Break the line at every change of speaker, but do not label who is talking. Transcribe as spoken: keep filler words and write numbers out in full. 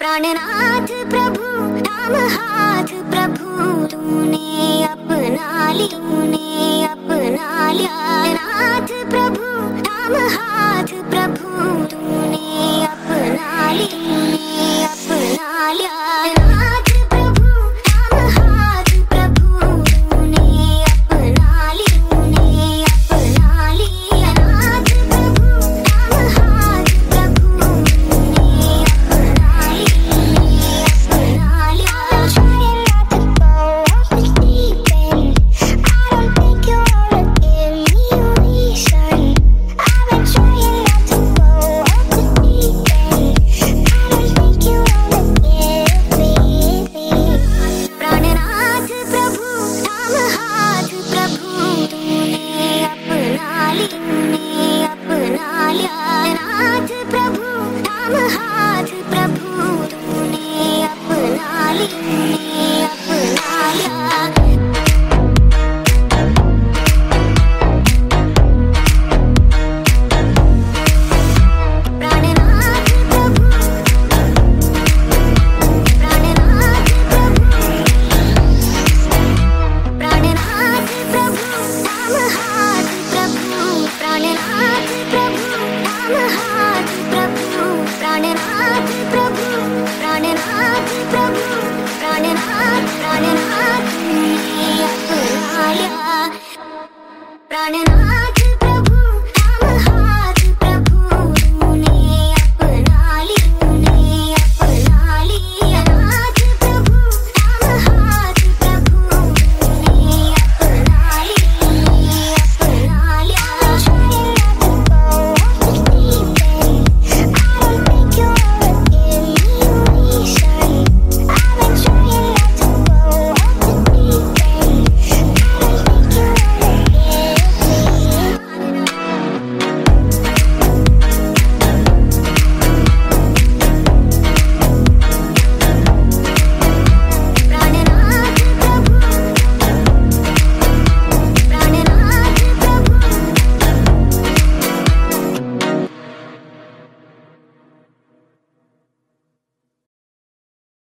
प्राणनाथ प्रभु राम हाथ प्रभु तूने अपना लिया, तूने अपना लिया। नाथ प्रभु राम हाथ प्रभु तूने अपना लिया, तूने अपना लिया। नाथ प्रभु राम हाथ प्रभु तूने अपना लिया, तूने अपना लिया। नाथ प्रभु राम हाथ प्रभु तूने अपना लिया, अपना लिया। Trying not to go off the deep end. I don't think you wanna give me a reason. I've been trying not to go off the deep end. I don't think you wanna give me. प्राणनाथ प्रभु राम हाथ प्रभु तूने अपना लिया, तूने अपना लिया। नाथ प्रभु राम हाथ प्रभु तूने अपना लिया, तूने अपना लिया। प्राणनाथ प्रभु प्राणनाथ प्रभु प्राणनाथ प्रभु राम हाथ प्रभु प्राणनाथ प्रभु राम हाथ प्रभु प्राणनाथ प्रभु प्राणनाथ प्रभु प्राणनाथ प्राणनाथ तूने अपना लिया।